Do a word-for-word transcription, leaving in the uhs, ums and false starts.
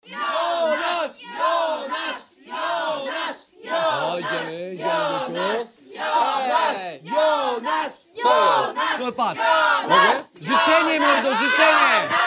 Jonasz! Jonasz! Jonasz! O, idziemy, idziemy, Byku. Ej! Jonasz! Co jest? No patrz. Mogę? Życzenie, mordo, życzenie!